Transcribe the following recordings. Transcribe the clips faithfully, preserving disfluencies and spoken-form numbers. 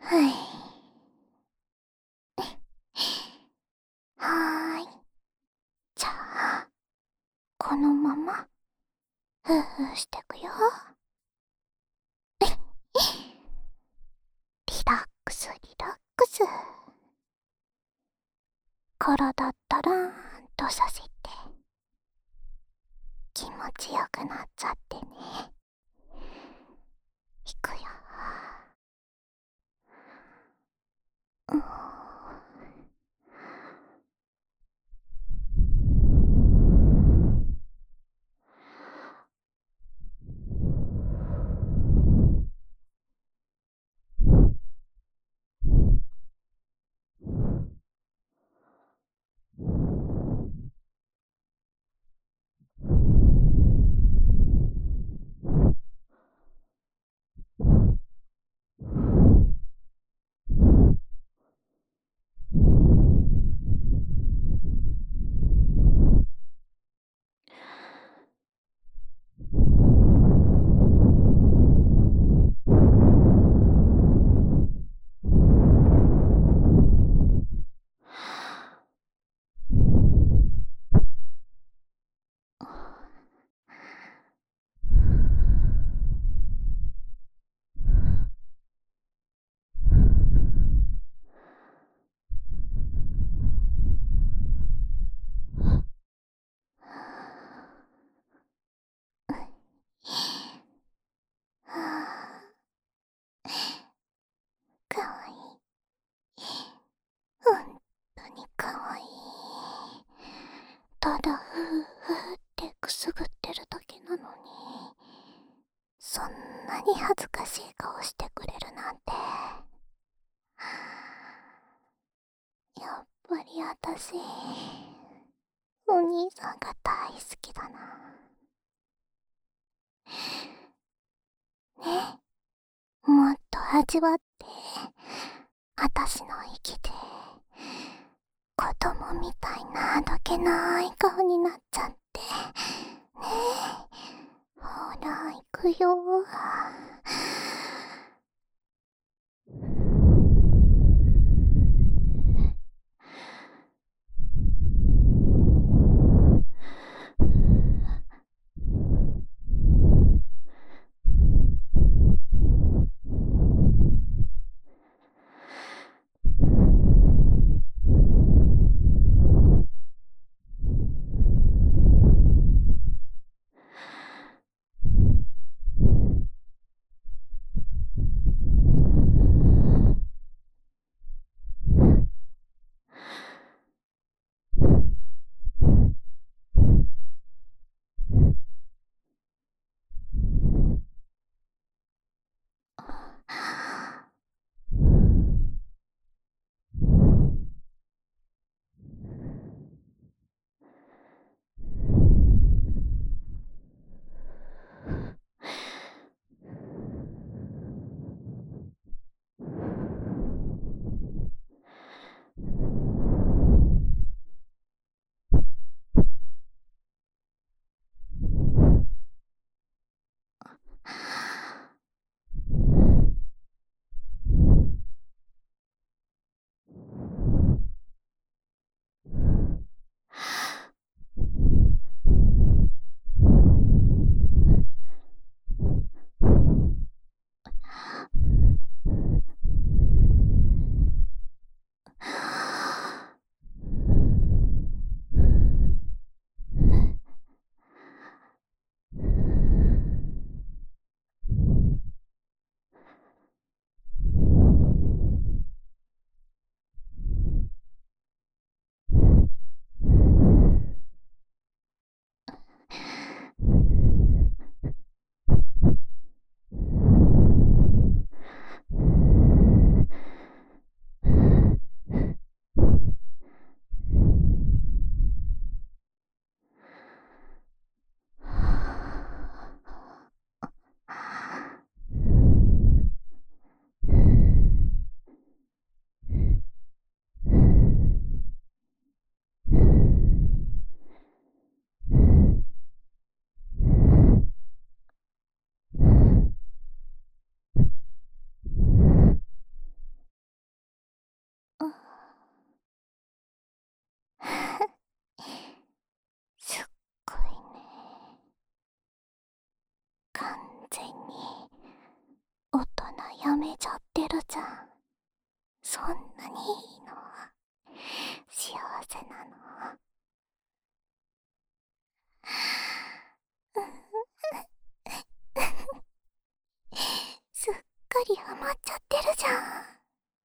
はい。はーい。じゃあ、このまま、ふうふうしてくよ。リラックス、リラックス。体ったらーんとさせて、気持ちよくなっちゃってね。いくよ。うーはぁ、かわいい。ほんとにかわいい。ただふうふうってくすぐってるだけなのに、そんなに恥ずかしい顔してくれるなんて。やっぱりあたし、お兄さんが大好きだな。ね、もっと味わって、あたしの息で、子供みたいなどけない顔になっちゃって。ねえ、ほら、行くよ。 やめちゃってるじゃん。そんなにいいの？幸せなの？すっかりハマっちゃってるじゃん。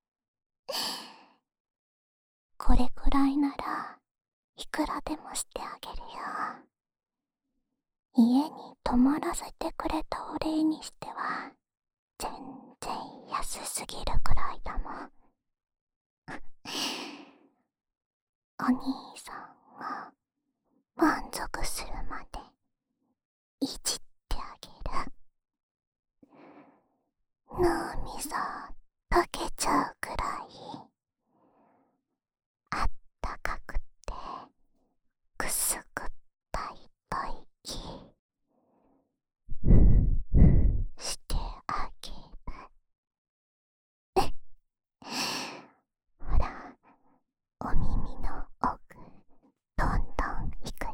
これくらいならいくらでもしてあげるよ。家に泊まらせてくれたお礼にしては全然安すぎるくらいだもん。お兄さんが満足するまでいじってあげる。脳みそ溶けちゃうくらいあったかくてくすぐったいと息してあげる。ほら、お耳の奥どんどんいくよ。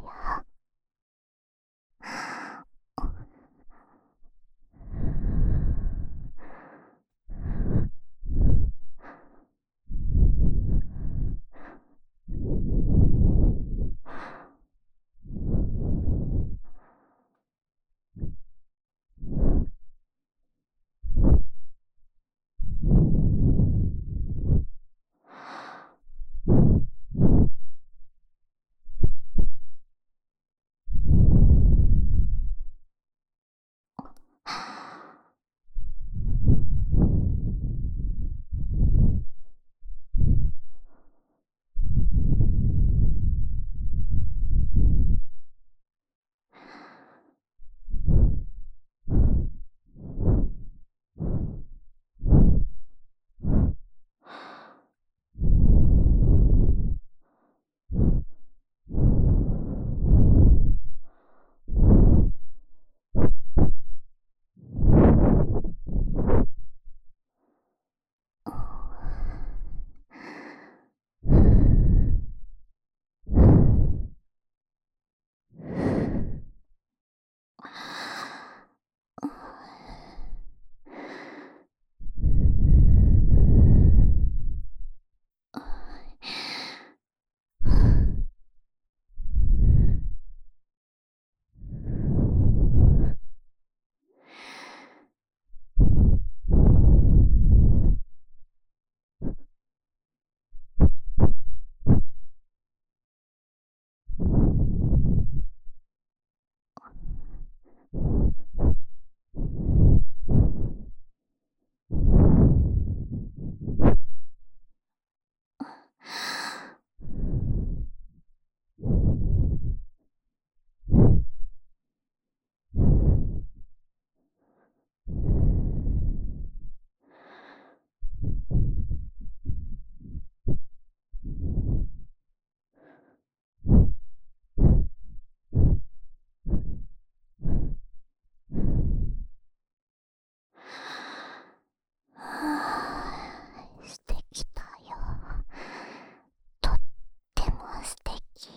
素敵だよ。とっても素敵。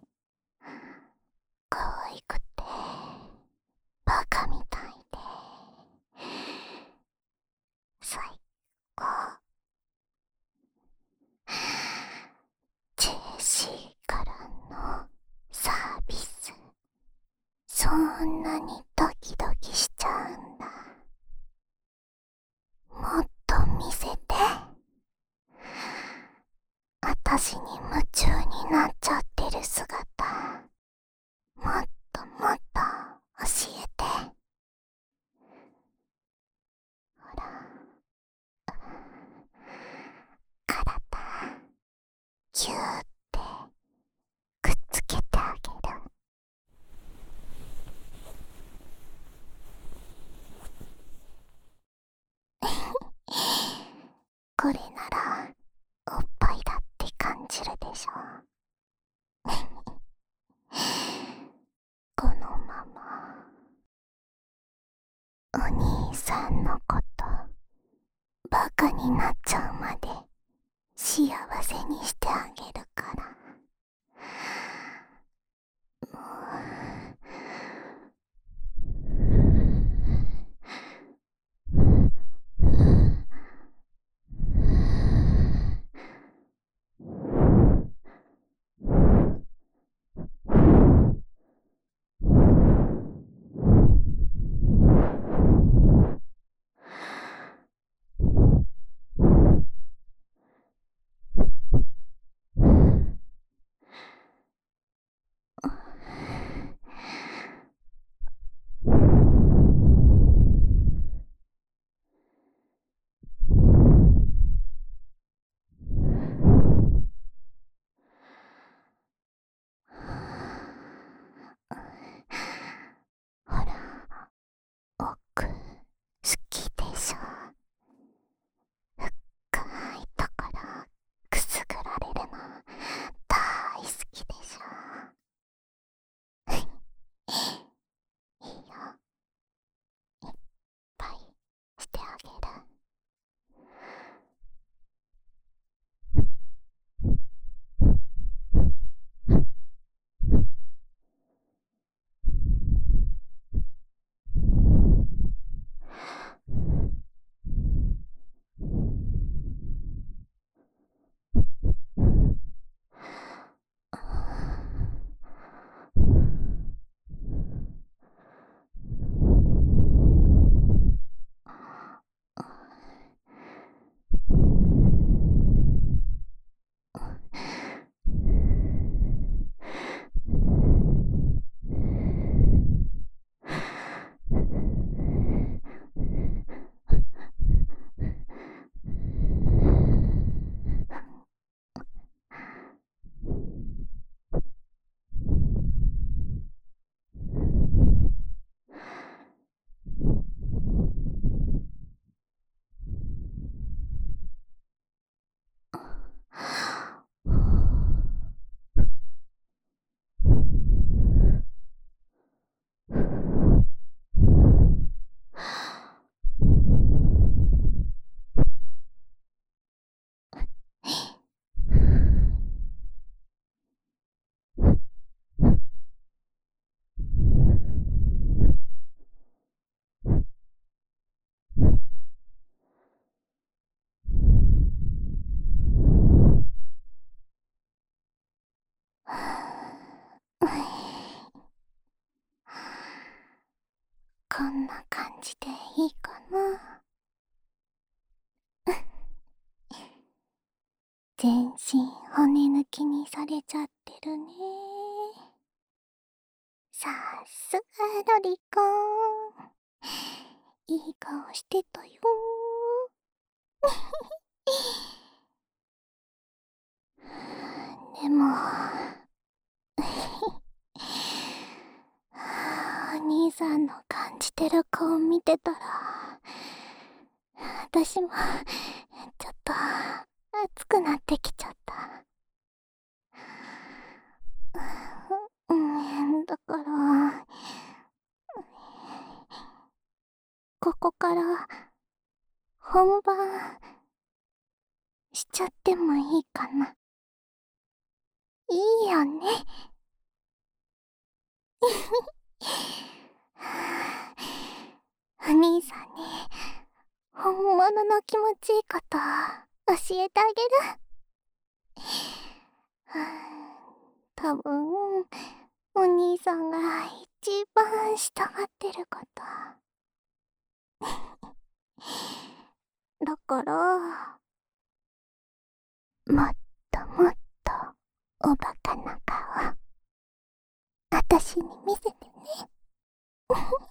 可愛くてバカみたいで最高。ジェシーからのサービス、そんなにドキドキしちゃうんだ。もっと見せて。あたしに夢中になっちゃってる姿、もっともっと教えて。ほら、体ギューってくっつけてあげる。これならおっぱいだって感じるでしょ。このままお兄さんのことバカになっちゃうまで幸せにしてあげるから。もうこんな感じでいいかな。全身骨抜きにされちゃってるね。さすがロリコン。いい顔してたよ。でもお兄さんの感じてる顔見てたら、私もちょっと熱くなってきちゃった。うん、だから、ここから本番しちゃってもいいかな。いいよね。お兄さんに本物の気持ちいいこと教えてあげる。多分お兄さんが一番したがってること。だからもっともっとおバカな顔あたしに見せてね。